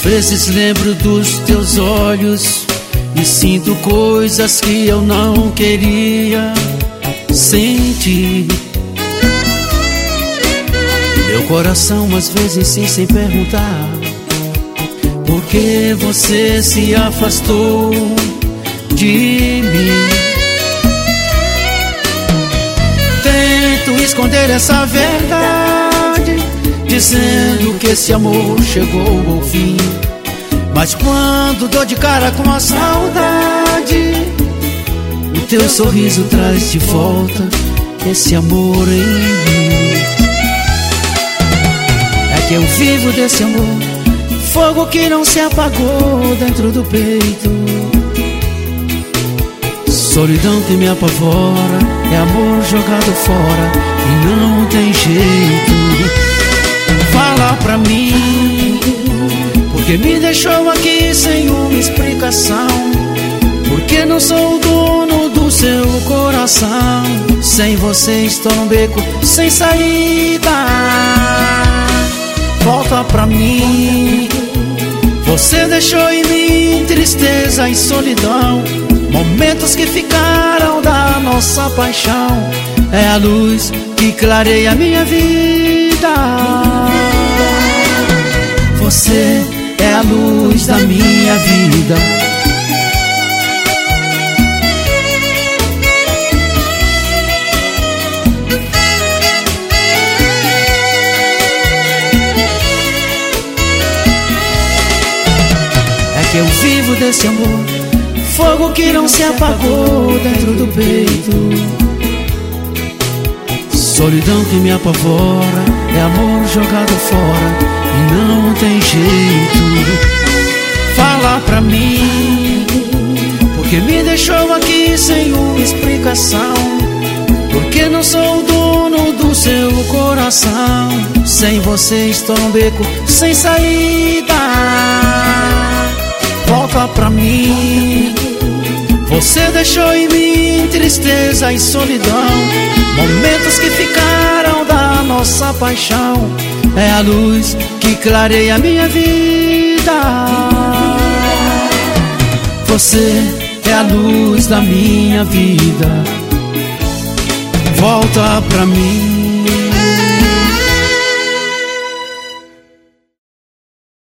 vezes lembro dos teus olhos e sinto coisas que eu não queria sentir. Meu coração às vezes insiste sem perguntar por que você se afastou de mim. Tento esconder essa verdade, dizendo que esse amor chegou ao fim. Mas quando dou de cara com a saudade, o teu sorriso traz de volta esse amor em mim. É que eu vivo desse amor, fogo que não se apagou dentro do peito. Solidão que me apavora, é amor jogado fora e não tem jeito. Fala pra mim, porque me deixou aqui sem uma explicação. Porque não sou o dono do seu coração. Sem você estou num beco sem saída. Volta pra mim. Você deixou em mim tristeza e solidão, momentos que ficaram da nossa paixão. É a luz que clareia a minha vida. Você é a luz da minha vida. É que eu vivo desse amor, fogo que não se apagou dentro do peito. Solidão que me apavora, é amor jogado fora e não tem jeito. Fala pra mim, porque me deixou aqui sem uma explicação. Porque não sou o dono do seu coração. Sem você estou num beco sem saída. Volta pra mim. Você deixou em mim tristeza e solidão, momentos que ficaram da nossa paixão. É a luz que clareia a minha vida. Você é a luz da minha vida. Volta pra mim.